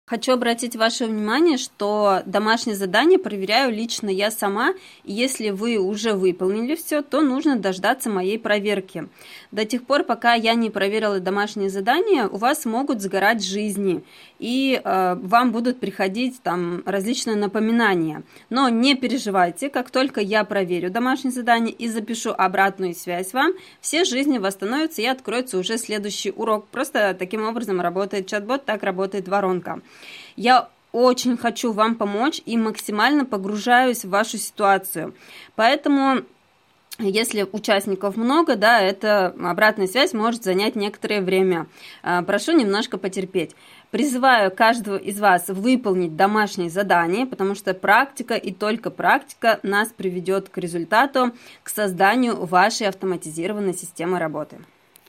Хочу обратить ваше внимание, что домашнее задание проверяю лично я сама, и если вы уже выполнили все, то нужно дождаться моей проверки. До тех пор, пока я не проверила домашнее задание, у вас могут сгорать жизни, и вам будут приходить там различные напоминания. Но не переживайте, как только я проверю домашнее задание и запишу обратную связь вам, все жизни восстановятся и откроется уже следующий урок. Просто таким образом работает чат-бот, так работает воронка. Я очень хочу вам помочь и максимально погружаюсь в вашу ситуацию. Поэтому, если участников много, да, эта обратная связь может занять некоторое время. Прошу немножко потерпеть. Призываю каждого из вас выполнить домашнее задание, потому что практика и только практика нас приведет к результату, к созданию вашей автоматизированной системы работы.